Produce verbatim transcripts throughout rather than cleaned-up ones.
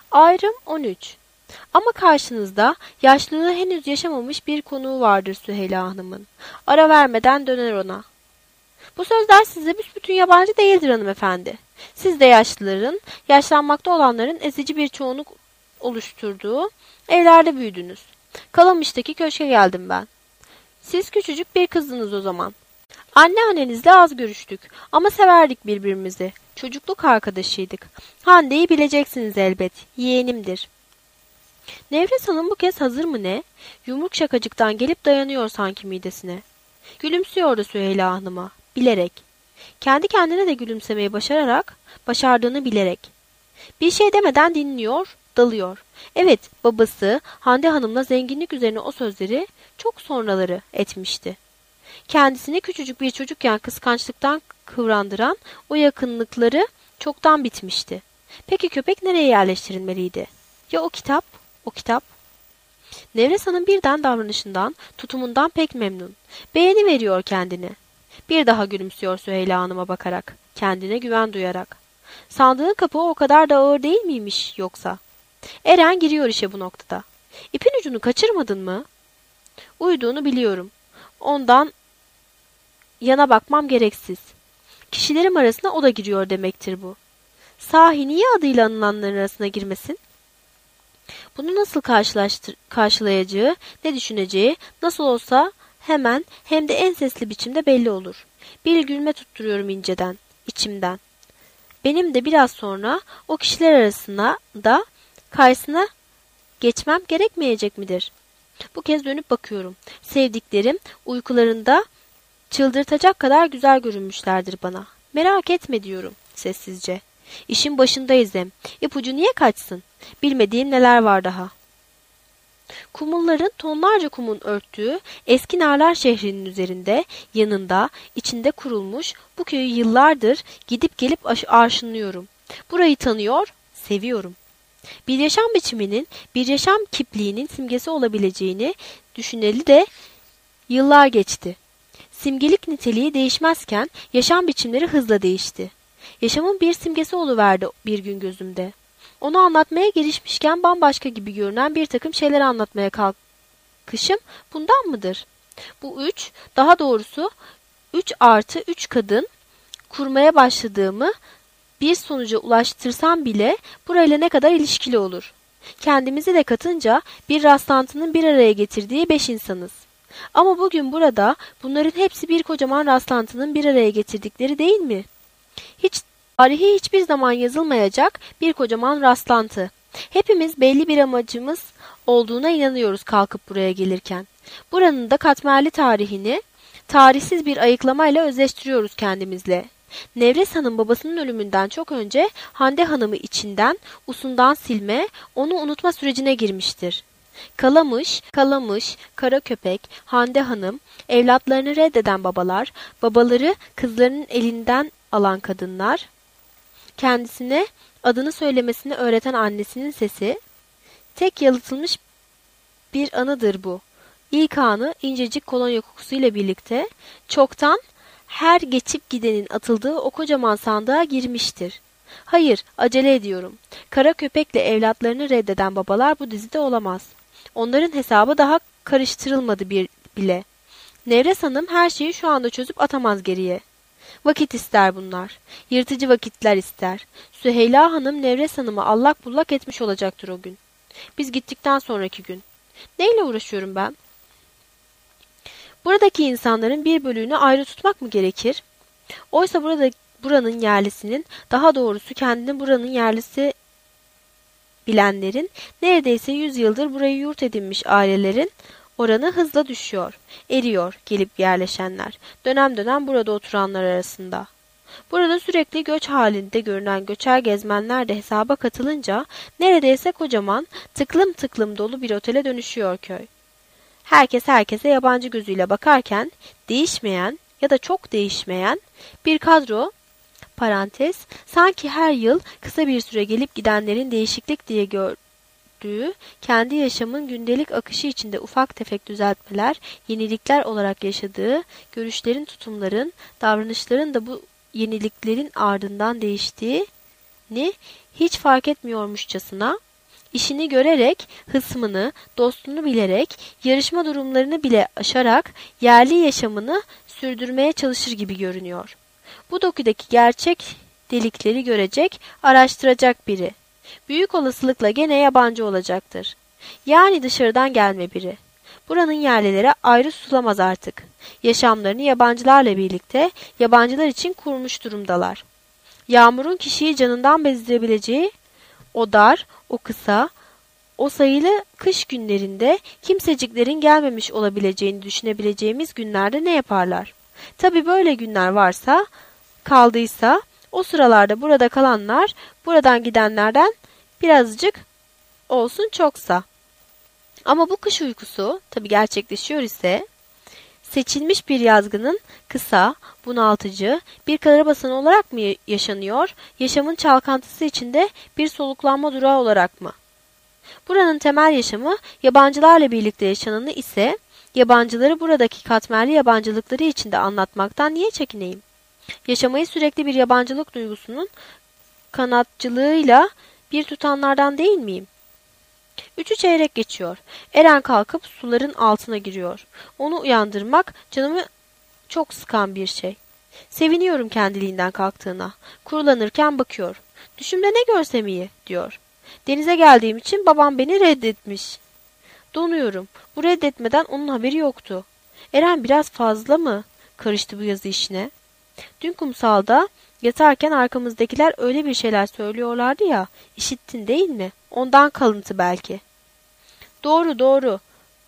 Ayrım on üç. Ama karşınızda yaşlılığı henüz yaşamamış bir konuğu vardır Süheyla Hanım'ın. Ara vermeden döner ona. Bu sözler size büsbütün yabancı değildir hanımefendi. Siz de yaşlıların, yaşlanmakta olanların ezici bir çoğunluk oluşturduğu evlerde büyüdünüz. Kalamış'taki köşke geldim ben. Siz küçücük bir kızdınız o zaman. Anneannenizle az görüştük ama severdik birbirimizi. Çocukluk arkadaşıydık. Hande'yi bileceksiniz elbet. Yeğenimdir. Nevres Hanım bu kez hazır mı ne? Yumruk şakacıktan gelip dayanıyor sanki midesine. Gülümsüyordu Süheyla Hanım'a. Bilerek. Kendi kendine de gülümsemeyi başararak, başardığını bilerek. Bir şey demeden dinliyor, dalıyor. Evet, babası Hande Hanım'la zenginlik üzerine o sözleri çok sonraları etmişti. Kendisini küçücük bir çocukken kıskançlıktan kıvrandıran o yakınlıkları çoktan bitmişti. Peki köpek nereye yerleştirilmeliydi? Ya o kitap? O kitap? Nevres Hanım birden davranışından, tutumundan pek memnun. Beğeni veriyor kendini. Bir daha gülümsüyor Süheyla Hanım'a bakarak, kendine güven duyarak. Sandığın kapağı o kadar da ağır değil miymiş yoksa? Eren giriyor işe bu noktada. İpin ucunu kaçırmadın mı? Uyuduğunu biliyorum. Ondan yana bakmam gereksiz. Kişilerim arasına o da giriyor demektir bu. Sahi niye adıyla anılanların arasına girmesin? Bunu nasıl karşılayacağı, ne düşüneceği, nasıl olsa hemen hem de en sesli biçimde belli olur. Bir gülme tutturuyorum inceden, içimden. Benim de biraz sonra o kişiler arasına da karşısına geçmem gerekmeyecek midir? Bu kez dönüp bakıyorum. Sevdiklerim uykularında çıldırtacak kadar güzel görünmüşlerdir bana. Merak etme diyorum sessizce. İşin başındayız hem. İpucu niye kaçsın? Bilmediğim neler var daha. Kumulların tonlarca kumun örttüğü eski Narlar şehrinin üzerinde, yanında, içinde kurulmuş bu köyü yıllardır gidip gelip arşınlıyorum. Burayı tanıyor, seviyorum. Bir yaşam biçiminin, bir yaşam kipliğinin simgesi olabileceğini düşüneli de yıllar geçti. Simgelik niteliği değişmezken yaşam biçimleri hızla değişti. Yaşamın bir simgesi oluverdi bir gün gözümde. Onu anlatmaya girişmişken bambaşka gibi görünen bir takım şeyler anlatmaya kalkışım bundan mıdır? Bu üç, daha doğrusu üç artı üç kadın kurmaya başladığımı bir sonuca ulaştırsam bile burayla ne kadar ilişkili olur? Kendimizi de katınca bir rastlantının bir araya getirdiği beş insanız. Ama bugün burada bunların hepsi bir kocaman rastlantının bir araya getirdikleri değil mi? Hiç tarihi hiçbir zaman yazılmayacak bir kocaman rastlantı. Hepimiz belli bir amacımız olduğuna inanıyoruz kalkıp buraya gelirken. Buranın da katmerli tarihini tarihsiz bir ayıklamayla özleştiriyoruz kendimizle. Nevres Hanım babasının ölümünden çok önce Hande Hanım'ı içinden, usundan silme, onu unutma sürecine girmiştir. Kalamış, Kalamış, Kara Köpek, Hande Hanım, evlatlarını reddeden babalar, babaları kızlarının elinden alan kadınlar, kendisine adını söylemesini öğreten annesinin sesi, tek yalıtılmış bir anıdır bu. İlk anı incecik kolonya kokusuyla birlikte çoktan her geçip gidenin atıldığı o kocaman sandığa girmiştir. Hayır, acele ediyorum. Kara Köpek'le evlatlarını reddeden babalar bu dizide olamaz. Onların hesabı daha karıştırılmadı bir bile. Nevres Hanım her şeyi şu anda çözüp atamaz geriye. Vakit ister bunlar. Yırtıcı vakitler ister. Süheyla Hanım Nevres Hanım'ı allak bullak etmiş olacaktır o gün. Biz gittikten sonraki gün. Neyle uğraşıyorum ben? Buradaki insanların bir bölüğünü ayrı tutmak mı gerekir? Oysa burada buranın yerlisinin, daha doğrusu kendini buranın yerlisi bilenlerin, neredeyse yüz yıldır burayı yurt edinmiş ailelerin oranı hızla düşüyor, eriyor gelip yerleşenler, dönem dönem burada oturanlar arasında. Burada sürekli göç halinde görünen göçer gezmenler de hesaba katılınca neredeyse kocaman, tıklım tıklım dolu bir otele dönüşüyor köy. Herkes herkese yabancı gözüyle bakarken değişmeyen ya da çok değişmeyen bir kadro, parantez, sanki her yıl kısa bir süre gelip gidenlerin değişiklik diye gördüğü, kendi yaşamın gündelik akışı içinde ufak tefek düzeltmeler, yenilikler olarak yaşadığı, görüşlerin, tutumların, davranışların da bu yeniliklerin ardından değiştiğini hiç fark etmiyormuşçasına İşini görerek, hısmını, dostunu bilerek, yarışma durumlarını bile aşarak yerli yaşamını sürdürmeye çalışır gibi görünüyor. Bu dokudaki gerçek delikleri görecek, araştıracak biri. Büyük olasılıkla gene yabancı olacaktır. Yani dışarıdan gelme biri. Buranın yerlileri ayrı tutulamaz artık. Yaşamlarını yabancılarla birlikte yabancılar için kurmuş durumdalar. Yağmurun kişiyi canından bezdirebileceği o dar, o kısa, o sayılı kış günlerinde kimseciklerin gelmemiş olabileceğini düşünebileceğimiz günlerde ne yaparlar? Tabii böyle günler varsa, kaldıysa, o sıralarda burada kalanlar buradan gidenlerden birazcık olsun çoksa. Ama bu kış uykusu tabii gerçekleşiyor ise seçilmiş bir yazgının kısa, bunaltıcı bir karabasan olarak mı yaşanıyor, yaşamın çalkantısı içinde bir soluklanma durağı olarak mı? Buranın temel yaşamı yabancılarla birlikte yaşananı ise yabancıları buradaki katmerli yabancılıkları içinde anlatmaktan niye çekineyim? Yaşamayı sürekli bir yabancılık duygusunun kanatçılığıyla bir tutanlardan değil miyim? Üçü çeyrek geçiyor. Eren kalkıp suların altına giriyor. Onu uyandırmak canımı çok sıkan bir şey. Seviniyorum kendiliğinden kalktığına. Kurulanırken bakıyor. Düşümde ne görsem iyi diyor. Denize geldiğim için babam beni reddetmiş. Donuyorum. Bu reddetmeden onun haberi yoktu. Eren biraz fazla mı karıştı bu yazı işine? Dün kumsalda yatarken arkamızdakiler öyle bir şeyler söylüyorlardı ya, işittin değil mi? Ondan kalıntı belki. Doğru doğru.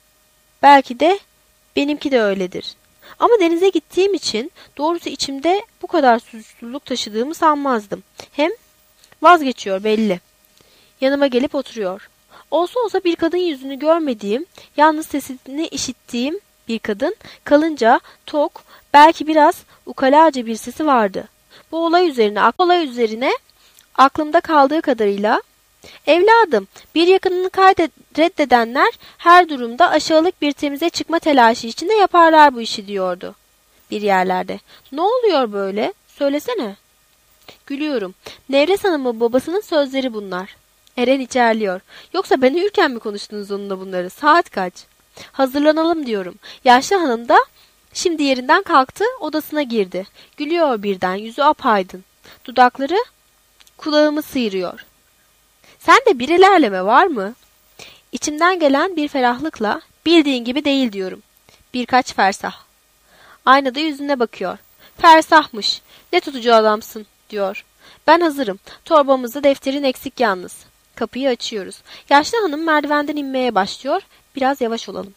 Belki de benimki de öyledir. Ama denize gittiğim için doğrusu içimde bu kadar suçluluk taşıdığımı sanmazdım. Hem vazgeçiyor belli. Yanıma gelip oturuyor. Olsa olsa bir kadın yüzünü görmediğim, yalnız sesini işittiğim bir kadın, kalınca, tok, belki biraz ukalaca bir sesi vardı. Bu olay üzerine, olay üzerine aklımda kaldığı kadarıyla, evladım, bir yakınını kaydet, reddedenler her durumda aşağılık bir temize çıkma telaşı içinde yaparlar bu işi diyordu. Bir yerlerde. Ne oluyor böyle? Söylesene. Gülüyorum. Nevres Hanım'ın babasının sözleri bunlar. Eren içerliyor. Yoksa ben uyurken mi konuştunuz onunla bunları? Saat kaç? Hazırlanalım diyorum. Yaşlı hanım da şimdi yerinden kalktı, odasına girdi. Gülüyor birden, yüzü apaydın. Dudakları kulağımı sıyırıyor. Sen de bir ilerleme var mı? İçimden gelen bir ferahlıkla bildiğin gibi değil diyorum. Birkaç fersah. Aynada yüzüne bakıyor. Fersahmış. Ne tutucu adamsın diyor. Ben hazırım. Torbamızda defterin eksik yalnız. Kapıyı açıyoruz. Yaşlı hanım merdivenden inmeye başlıyor. Biraz yavaş olalım.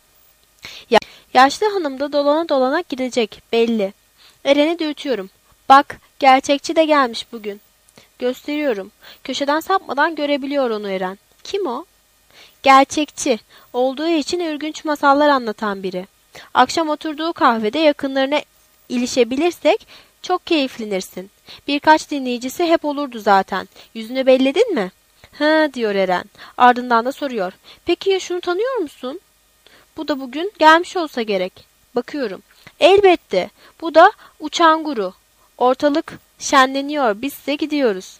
Ya, yaşlı hanım da dolana dolana gidecek belli. Eren'i dürtüyorum. Bak, gerçekçi de gelmiş bugün. Gösteriyorum. Köşeden sapmadan görebiliyor onu Eren. Kim o? Gerçekçi. Olduğu için ürgünç masallar anlatan biri. Akşam oturduğu kahvede yakınlarına ilişebilirsek çok keyiflenirsin. Birkaç dinleyicisi hep olurdu zaten. Yüzünü belledin mi? Hı diyor Eren. Ardından da soruyor. Peki ya şunu tanıyor musun? Bu da bugün gelmiş olsa gerek. Bakıyorum. Elbette. Bu da uçan guru. Ortalık şenleniyor. Bizse gidiyoruz.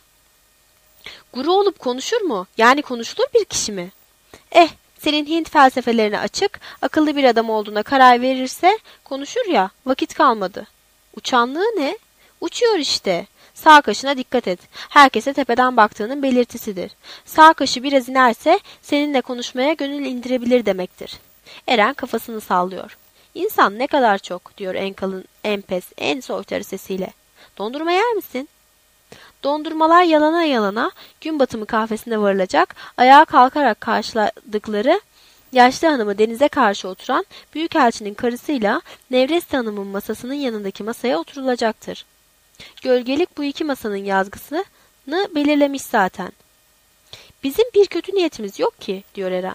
Guru olup konuşur mu? Yani konuşulur bir kişi mi? Eh, senin Hint felsefelerine açık, akıllı bir adam olduğuna karar verirse konuşur ya, vakit kalmadı. Uçanlığı ne? Uçuyor işte. Sağ kaşına dikkat et. Herkese tepeden baktığının belirtisidir. Sağ kaşı biraz inerse seninle konuşmaya gönül indirebilir demektir. Eren kafasını sallıyor. İnsan ne kadar çok diyor en kalın, en pes, en soytarı sesiyle. Dondurma yer misin? Dondurmalar yalana yalana gün batımı kahvesine varılacak, ayağa kalkarak karşıladıkları yaşlı hanımı denize karşı oturan büyükelçinin karısıyla Nevres Hanım'ın masasının yanındaki masaya oturulacaktır. Gölgelik bu iki masanın yazgısını belirlemiş zaten. Bizim bir kötü niyetimiz yok ki diyor Eren.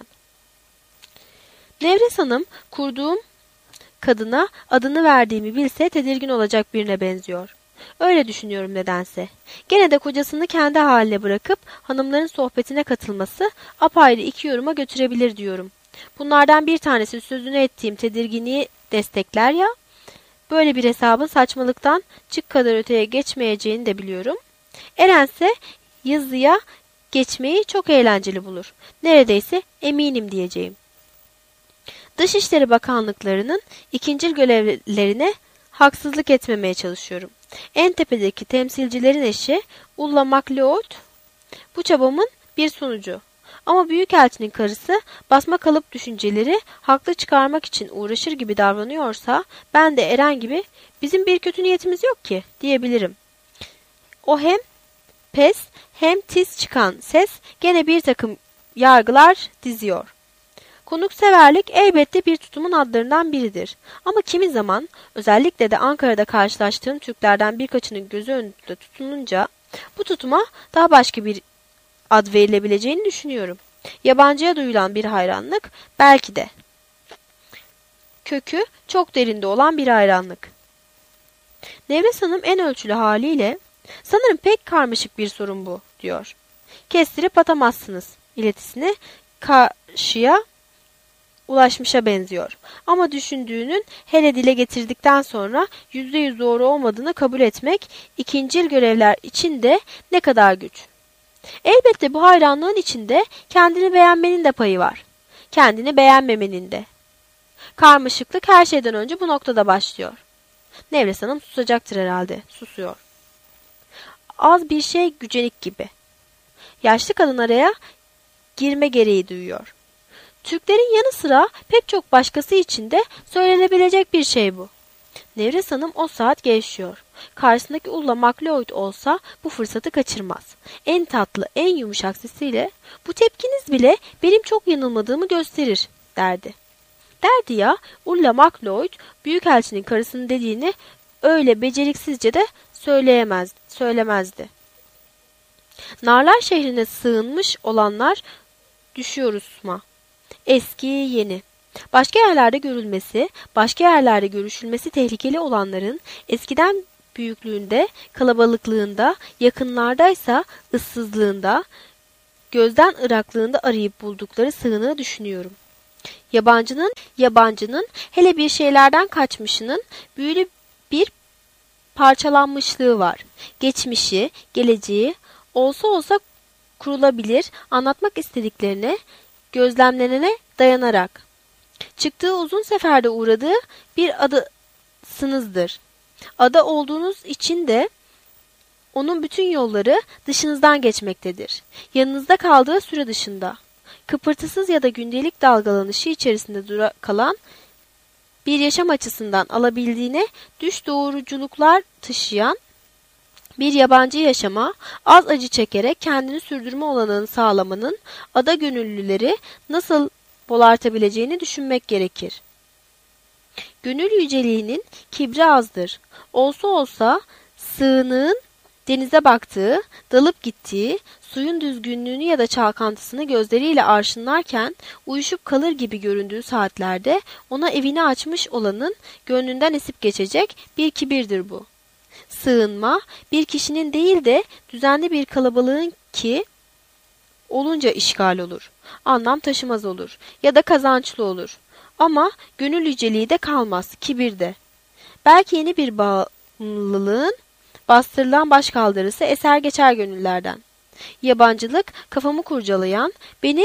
Nevres Hanım kurduğum kadına adını verdiğimi bilse tedirgin olacak birine benziyor. Öyle düşünüyorum nedense. Gene de kocasını kendi haline bırakıp hanımların sohbetine katılması apayrı iki yoruma götürebilir diyorum. Bunlardan bir tanesi sözünü ettiğim tedirginliği destekler ya, böyle bir hesabın saçmalıktan çık kadar öteye geçmeyeceğini de biliyorum. Erense yazıya geçmeyi çok eğlenceli bulur. Neredeyse eminim diyeceğim. Dışişleri Bakanlıklarının ikincil görevlerine haksızlık etmemeye çalışıyorum. En tepedeki temsilcilerin eşi Ulla MacLeod bu çabamın bir sonucu. Ama Büyükelçinin karısı basma kalıp düşünceleri haklı çıkarmak için uğraşır gibi davranıyorsa ben de Eren gibi bizim bir kötü niyetimiz yok ki diyebilirim. O hem pes hem tiz çıkan ses gene bir takım yargılar diziyor. Konukseverlik elbette bir tutumun adlarından biridir. Ama kimi zaman özellikle de Ankara'da karşılaştığım Türklerden birkaçının gözü önünde tutununca bu tutuma daha başka bir ad verilebileceğini düşünüyorum. Yabancıya duyulan bir hayranlık belki de. Kökü çok derinde olan bir hayranlık. Nevres Hanım en ölçülü haliyle sanırım pek karmaşık bir sorun bu diyor. Kestirip atamazsınız iletisini karşıya ulaşmışa benziyor. Ama düşündüğünün hele dile getirdikten sonra yüzde yüz doğru olmadığını kabul etmek ikincil görevler için de ne kadar güç. Elbette bu hayranlığın içinde kendini beğenmenin de payı var. Kendini beğenmemenin de. Karmaşıklık her şeyden önce bu noktada başlıyor. Nevres Hanım susacaktır herhalde. Susuyor. Az bir şey gücenik gibi. Yaşlı kadın araya girme gereği duyuyor. Türklerin yanı sıra pek çok başkası için de söylenebilecek bir şey bu. Nevres Hanım o saat gevşiyor. Karşısındaki Ulla MacLeod olsa bu fırsatı kaçırmaz. En tatlı, en yumuşak sesiyle bu tepkiniz bile benim çok yanılmadığımı gösterir derdi. Derdi ya Ulla MacLeod Büyükelçinin karısının dediğini öyle beceriksizce de söyleyemez, söylemezdi. Narlar şehrine sığınmış olanlar düşüyor usma. Eski, yeni. Başka yerlerde görülmesi, başka yerlerde görüşülmesi tehlikeli olanların eskiden büyüklüğünde, kalabalıklığında, yakınlardaysa ıssızlığında, gözden ıraklığında arayıp buldukları sığınağı düşünüyorum. Yabancının, yabancının hele bir şeylerden kaçmışının büyülü bir parçalanmışlığı var. Geçmişi, geleceği olsa olsa kurulabilir, anlatmak istediklerine, gözlemlenene dayanarak. Çıktığı uzun seferde uğradığı bir adasınızdır. Ada olduğunuz için de onun bütün yolları dışınızdan geçmektedir. Yanınızda kaldığı süre dışında. Kıpırtısız ya da gündelik dalgalanışı içerisinde dura kalan bir yaşam açısından alabildiğine düş doğruculuklar taşıyan bir yabancı yaşama az acı çekerek kendini sürdürme olanağını sağlamanın ada gönüllüleri nasıl bolartabileceğini düşünmek gerekir. Gönül yüceliğinin kibri azdır. Olsa olsa sığınığın denize baktığı, dalıp gittiği, suyun düzgünlüğünü ya da çalkantısını gözleriyle arşınlarken uyuşup kalır gibi göründüğü saatlerde ona evini açmış olanın gönlünden esip geçecek bir kibirdir bu. Sığınma bir kişinin değil de düzenli bir kalabalığın ki olunca işgal olur, anlam taşımaz olur ya da kazançlı olur. Ama gönül yüceliği de kalmaz, kibir de. Belki yeni bir bağımlılığın bastırılan başkaldırısı eser geçer gönüllerden. Yabancılık kafamı kurcalayan, beni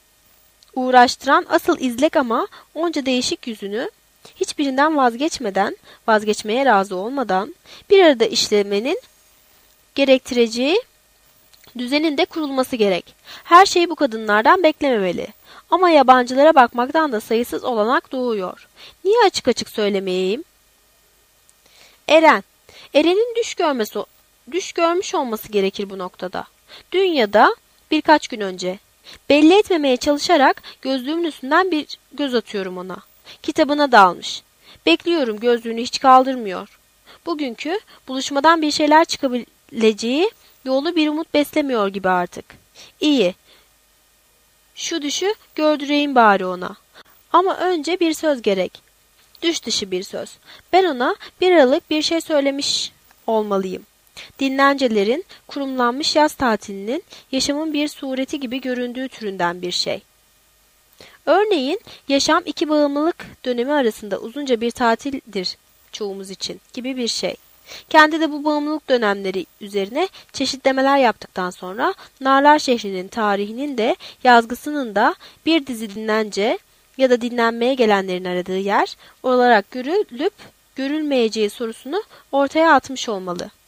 uğraştıran asıl izlek ama onca değişik yüzünü hiçbirinden vazgeçmeden, vazgeçmeye razı olmadan bir arada işlemenin gerektireceği düzenin de kurulması gerek. Her şeyi bu kadınlardan beklememeli. Ama yabancılara bakmaktan da sayısız olanak doğuyor. Niye açık açık söylemeyeyim? Eren. Eren'in düş görmesi, düş görmüş olması gerekir bu noktada. Dün ya da birkaç gün önce. Belli etmemeye çalışarak gözlüğümün üstünden bir göz atıyorum ona. Kitabına dalmış. Bekliyorum, gözlüğünü hiç kaldırmıyor. Bugünkü buluşmadan bir şeyler çıkabileceği yolu bir umut beslemiyor gibi artık. İyi. Şu düşü gördüreyim bari ona. Ama önce bir söz gerek. Düş dışı bir söz. Ben ona bir aralık bir şey söylemiş olmalıyım. Dinlencelerin kurumlanmış yaz tatilinin yaşamın bir sureti gibi göründüğü türünden bir şey. Örneğin yaşam iki bağımlılık dönemi arasında uzunca bir tatildir çoğumuz için gibi bir şey. Kendi de bu bağımlılık dönemleri üzerine çeşitlemeler yaptıktan sonra Narlar şehrinin tarihinin de yazgısının da bir dizi dinlence ya da dinlenmeye gelenlerin aradığı yer olarak görülüp görülmeyeceği sorusunu ortaya atmış olmalı.